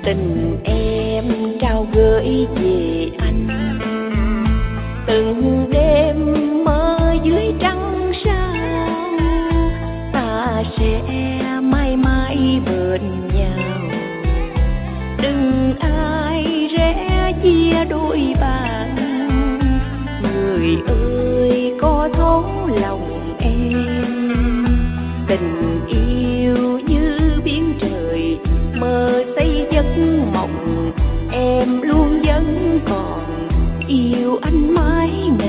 Tình em trao gửi về anh, từng đêm mơ dưới trăng sao, ta sẽ mãi mãi bên nhau. Đừng ai rẽ chia đôi bàn, người ơi có thấu lòng em. Tình yêu như biển trời mơ xây giấc mộng, em luôn vẫn còn yêu anh mãi mãi.